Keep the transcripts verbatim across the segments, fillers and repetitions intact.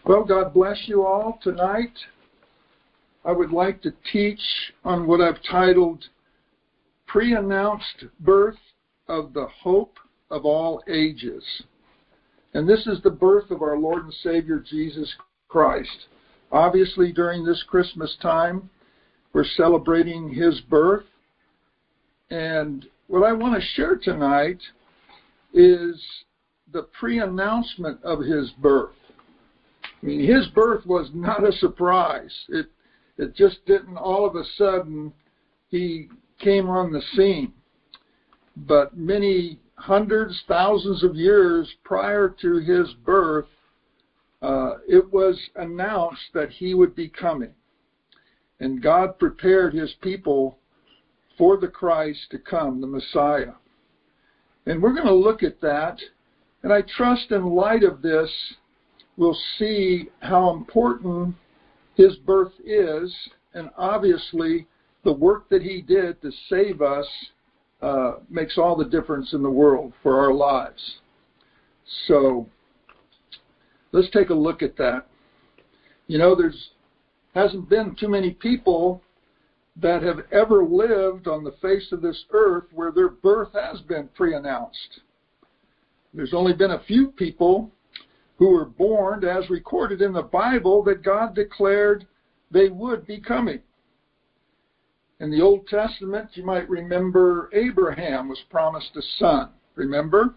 Well, God bless you all tonight. I would like to teach on what I've titled Pre-Announced Birth of the Hope of All Ages. And this is the birth of our Lord and Savior Jesus Christ. Obviously, during this Christmas time, we're celebrating His birth. And what I want to share tonight is the pre-announcement of His birth. I mean, His birth was not a surprise. It it just didn't all of a sudden He came on the scene. But many hundreds, thousands of years prior to His birth, uh, it was announced that He would be coming. And God prepared His people for the Christ to come, the Messiah. And we're going to look at that. And I trust in light of this, we'll see how important His birth is, and obviously the work that He did to save us uh, makes all the difference in the world for our lives. So let's take a look at that. You know, there's hasn't been too many people that have ever lived on the face of this earth where their birth has been pre-announced. There's only been a few people who were born, as recorded in the Bible, that God declared they would be coming. In the Old Testament, you might remember Abraham was promised a son, remember?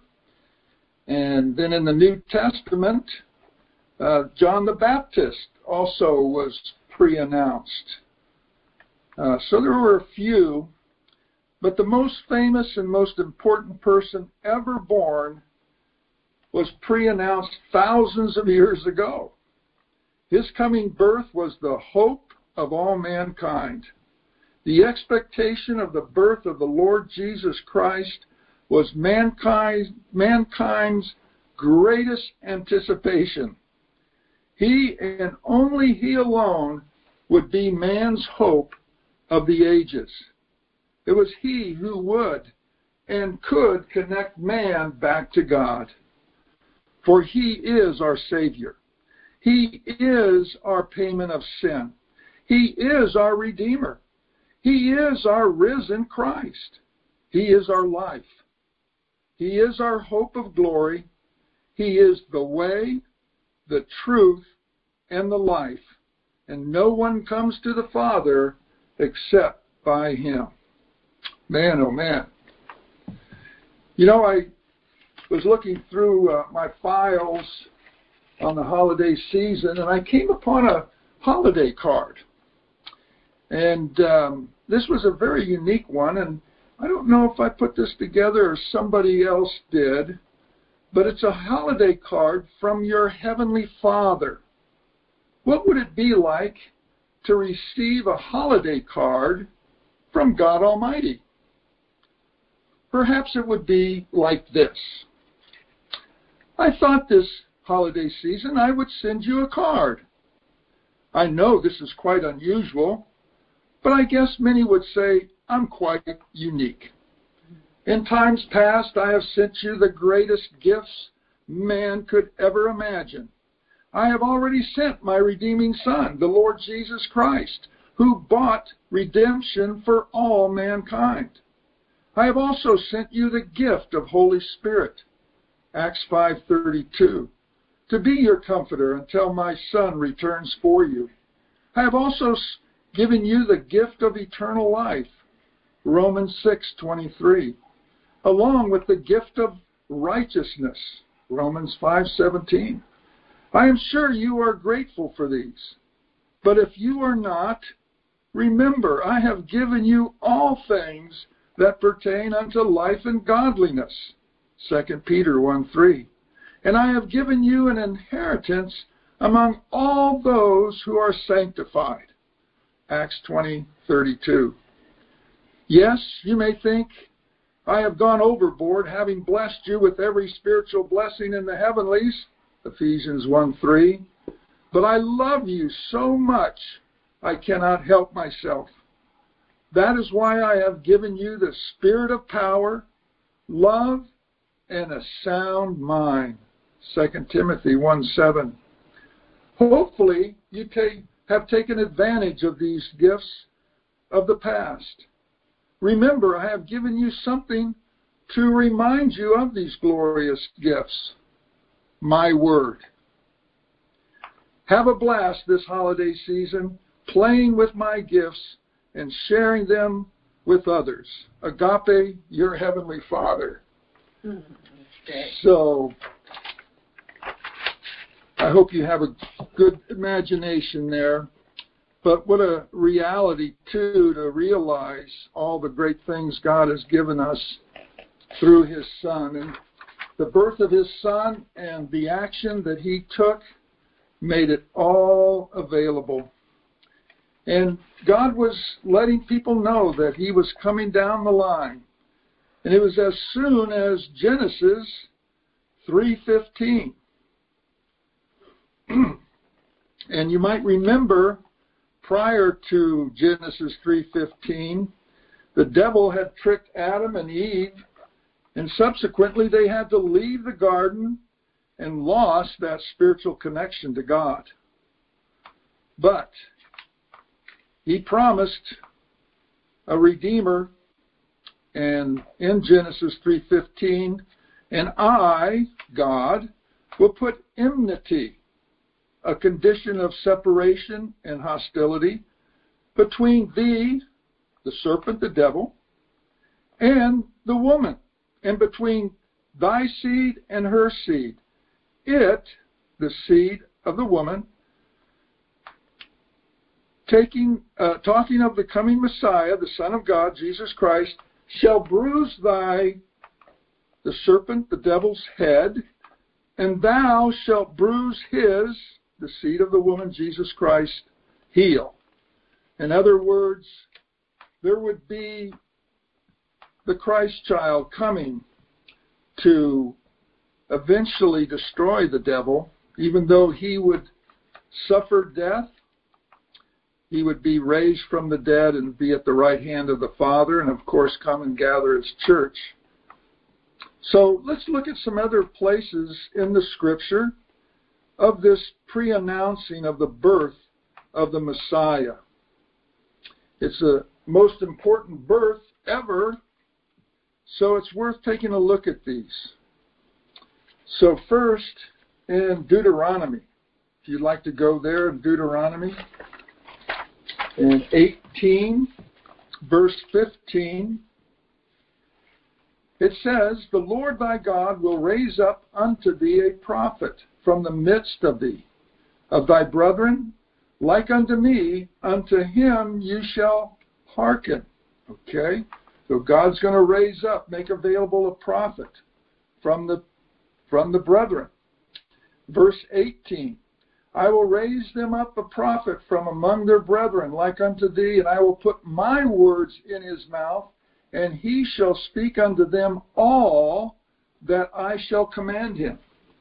And then in the New Testament, uh, John the Baptist also was pre-announced. Uh, so there were a few, but the most famous and most important person ever born was pre-announced thousands of years ago. His coming birth was the hope of all mankind. The expectation of the birth of the Lord Jesus Christ was mankind, mankind's greatest anticipation. He and only He alone would be man's hope of the ages. It was He who would and could connect man back to God. For He is our Savior. He is our payment of sin. He is our Redeemer. He is our risen Christ. He is our life. He is our hope of glory. He is the way, the truth, and the life. And no one comes to the Father except by Him. Man, oh man. You know, I was looking through uh, my files on the holiday season, and I came upon a holiday card. And um, this was a very unique one, and I don't know if I put this together or somebody else did, but it's a holiday card from your Heavenly Father. What would it be like to receive a holiday card from God Almighty? Perhaps it would be like this. I thought this holiday season I would send you a card. I know this is quite unusual, but I guess many would say I'm quite unique. In times past, I have sent you the greatest gifts man could ever imagine. I have already sent my redeeming Son, the Lord Jesus Christ, who bought redemption for all mankind. I have also sent you the gift of Holy Spirit, Acts five thirty-two, to be your comforter until my Son returns for you. I have also given you the gift of eternal life, Romans six twenty-three, along with the gift of righteousness, Romans five seventeen. I am sure you are grateful for these. But if you are not, remember I have given you all things that pertain unto life and godliness, Second Peter one three. And I have given you an inheritance among all those who are sanctified, Acts twenty thirty-two. Yes, you may think I have gone overboard, having blessed you with every spiritual blessing in the heavenlies, Ephesians one three. But I love you so much, I cannot help myself. That is why I have given you the spirit of power, love, and a sound mind, Second Timothy one seven. Hopefully, you take, have taken advantage of these gifts of the past. Remember, I have given you something to remind you of these glorious gifts. My word. Have a blast this holiday season, playing with my gifts and sharing them with others. Agape, your Heavenly Father. So, I hope you have a good imagination there. But what a reality, too, to realize all the great things God has given us through His Son. And the birth of His Son and the action that He took made it all available. And God was letting people know that He was coming down the line. And it was as soon as Genesis three fifteen. And you might remember, prior to Genesis three fifteen, the devil had tricked Adam and Eve, and subsequently they had to leave the garden and lost that spiritual connection to God. But He promised a Redeemer, and in Genesis three fifteen, and I, God, will put enmity, a condition of separation and hostility, between thee, the serpent, the devil, and the woman, and between thy seed and her seed. It, the seed of the woman, taking, uh, talking of the coming Messiah, the Son of God, Jesus Christ, shall bruise thy, the serpent, the devil's head, and thou shalt bruise his, the seed of the woman, Jesus Christ, heel. In other words, there would be the Christ child coming to eventually destroy the devil. Even though he would suffer death, he would be raised from the dead and be at the right hand of the Father, and of course come and gather His church. So let's look at some other places in the Scripture of this pre-announcing of the birth of the Messiah. It's the most important birth ever, so it's worth taking a look at these. So first, in Deuteronomy, if you'd like to go there in Deuteronomy, in eighteen, verse fifteen, it says, the Lord thy God will raise up unto thee a prophet from the midst of thee, of thy brethren, like unto me, unto him you shall hearken. Okay? So God's going to raise up, make available a prophet from the, from the brethren. Verse eighteen, I will raise them up a prophet from among their brethren, like unto thee, and I will put my words in his mouth, and he shall speak unto them all that I shall command him.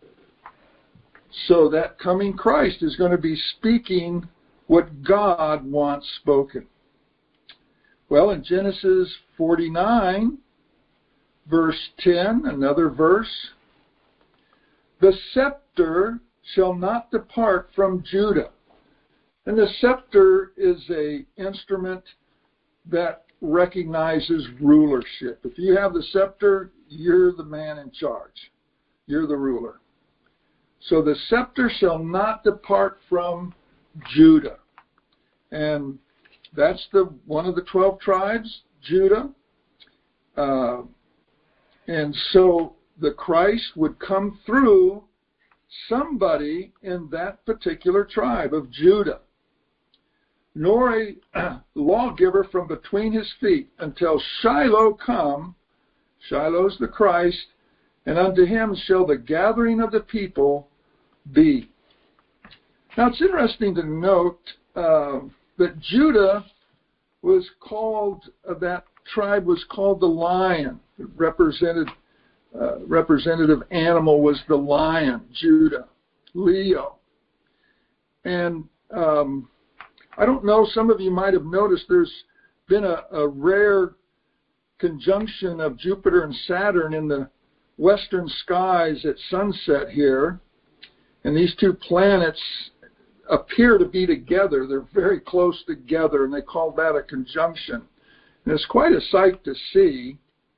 So that coming Christ is going to be speaking what God wants spoken. Well, in Genesis forty-nine, verse ten, another verse, the scepter shall not depart from Judah. And the scepter is an instrument that recognizes rulership. If you have the scepter, you're the man in charge. You're the ruler. So the scepter shall not depart from Judah. And that's the one of the twelve tribes, Judah. Uh, and so the Christ would come through somebody in that particular tribe of Judah, nor a lawgiver from between his feet until Shiloh come. Shiloh's the Christ, and unto him shall the gathering of the people be. Now it's interesting to note uh, that Judah was called, uh, that tribe was called the lion. It represented, uh, representative animal was the lion, Judah, Leo. And um, I don't know, some of you might have noticed there's been a, a rare conjunction of Jupiter and Saturn in the western skies at sunset here. And these two planets appear to be together. They're very close together, and they call that a conjunction. And it's quite a sight to see.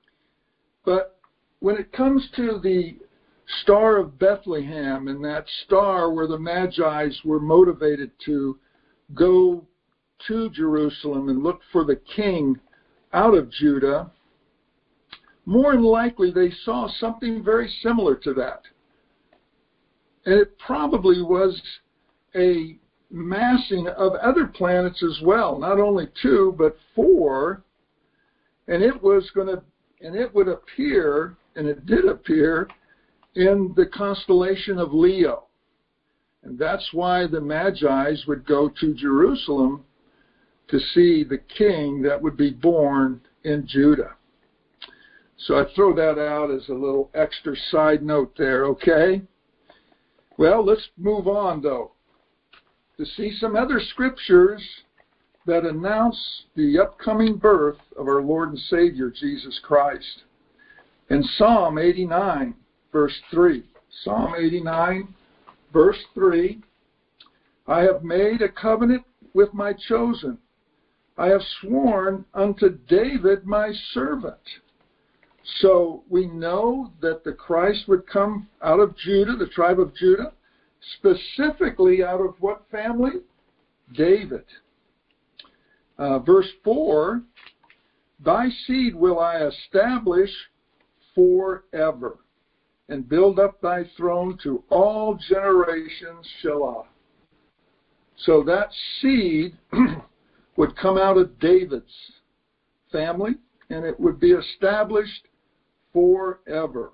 But when it comes to the Star of Bethlehem, and that star where the Magi were motivated to go to Jerusalem and look for the king out of Judah, more than likely they saw something very similar to that. And it probably was a massing of other planets as well, not only two, but four. And it was going to, and it would appear, and it did appear, in the constellation of Leo. And that's why the Magi would go to Jerusalem to see the king that would be born in Judah. So I throw that out as a little extra side note there, okay? Well, let's move on, though, to see some other scriptures that announce the upcoming birth of our Lord and Savior, Jesus Christ. In Psalm eighty-nine, verse three, Psalm eighty-nine, verse three, I have made a covenant with my chosen. I have sworn unto David my servant. So we know that the Christ would come out of Judah, the tribe of Judah, specifically out of what family? David. Uh, verse four, thy seed will I establish forever, and build up thy throne to all generations, Shelah. So that seed would come out of David's family, and it would be established forever.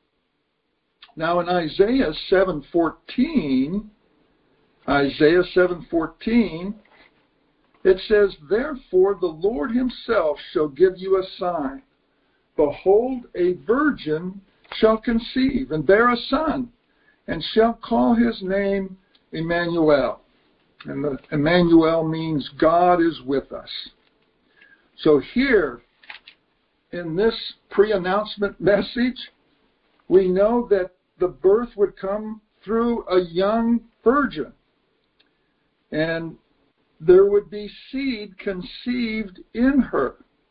Now in Isaiah seven fourteen, Isaiah seven fourteen, it says, therefore the Lord himself shall give you a sign. Behold, a virgin shall conceive and bear a son, and shall call his name Emmanuel. And the Emmanuel means God is with us. So here, in this pre-announcement message, we know that the birth would come through a young virgin. And there would be seed conceived in her.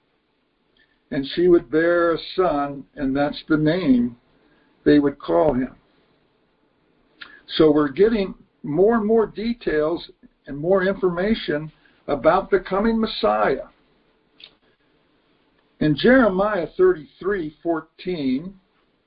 And she would bear a son, and that's the name they would call him. So we're getting more and more details and more information about the coming Messiah. In Jeremiah thirty-three fourteen,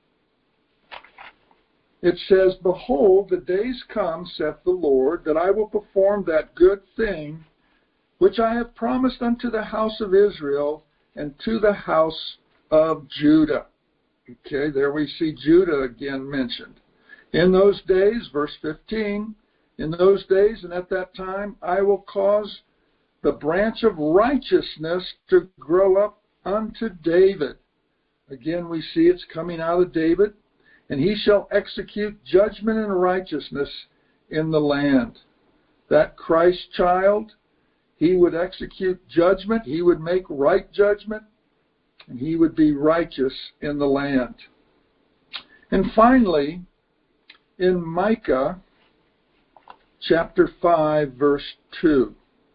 it says, behold, the days come, saith the Lord, that I will perform that good thing which I have promised unto the house of Israel and to the house of Judah. Okay, there we see Judah again mentioned. In those days, verse fifteen, in those days and at that time, I will cause the branch of righteousness to grow up unto David. Again, we see it's coming out of David. And he shall execute judgment and righteousness in the land. That Christ child, he would execute judgment, he would make right judgment, and he would be righteous in the land. And finally, in Micah chapter five, verse two.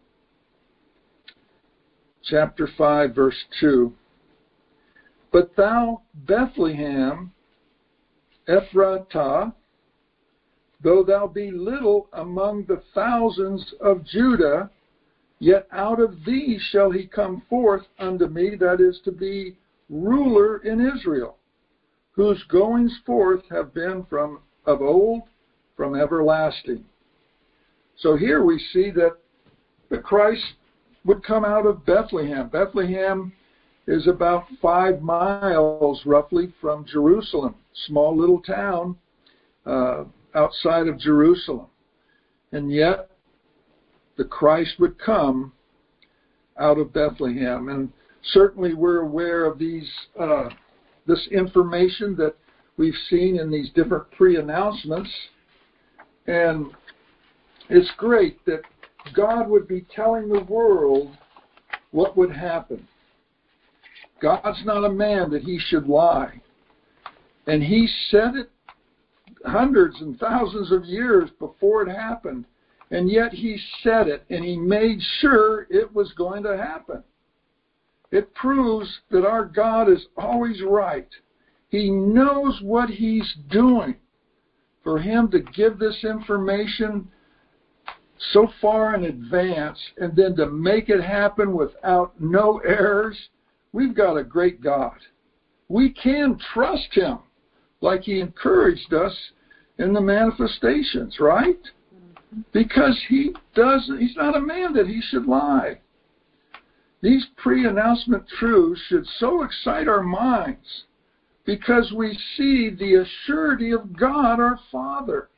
Chapter five, verse two. But thou, Bethlehem, Ephratah, though thou be little among the thousands of Judah, yet out of thee shall he come forth unto me, that is to be ruler in Israel, whose goings forth have been from of old, from everlasting. So here we see that the Christ would come out of Bethlehem. Bethlehem is about five miles roughly from Jerusalem, small little town uh, outside of Jerusalem. And yet the Christ would come out of Bethlehem. And certainly we're aware of these uh, this information that we've seen in these different pre-announcements. And it's great that God would be telling the world what would happen. God's not a man that he should lie. And he said it hundreds and thousands of years before it happened. And yet he said it, and he made sure it was going to happen. It proves that our God is always right. He knows what he's doing. For him to give this information so far in advance and then to make it happen without no errors, we've got a great God. We can trust him like he encouraged us in the manifestations, right? Because he does, he's not a man that he should lie. These pre-announcement truths should so excite our minds because we see the assurity of God our Father.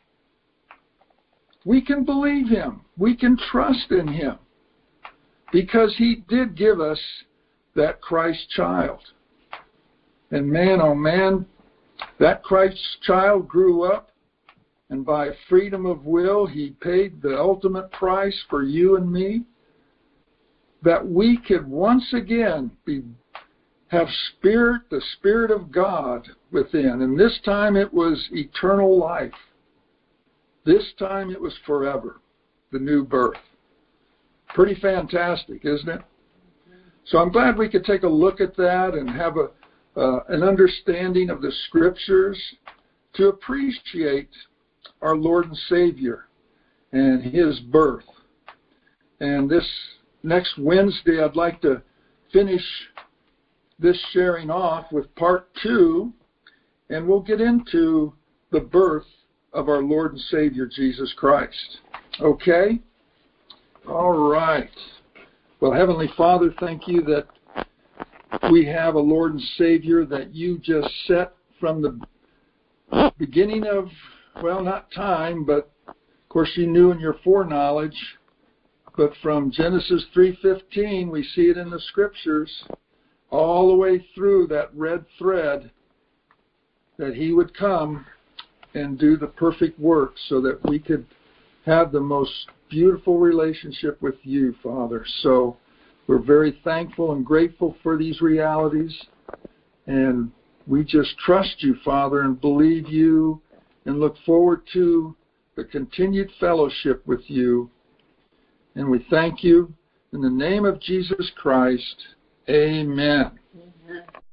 We can believe him. We can trust in him because he did give us that Christ child. And man, oh man, that Christ child grew up, and by freedom of will, he paid the ultimate price for you and me, that we could once again be have spirit, the Spirit of God within. And this time it was eternal life. This time it was forever, the new birth. Pretty fantastic, isn't it? So I'm glad we could take a look at that and have a uh, an understanding of the Scriptures to appreciate our Lord and Savior and his birth. And this next Wednesday, I'd like to finish this sharing off with part two, and we'll get into the birth of our Lord and Savior, Jesus Christ. Okay? All right. Well, Heavenly Father, thank you that we have a Lord and Savior that you just set from the beginning of, well, not time, but of course you knew in your foreknowledge, but from Genesis three fifteen, we see it in the Scriptures, all the way through that red thread, that he would come and do the perfect work so that we could have the most beautiful relationship with you, Father. So we're very thankful and grateful for these realities, and we just trust you, Father, and believe you, and look forward to the continued fellowship with you. And we thank you in the name of Jesus Christ. Amen. Amen.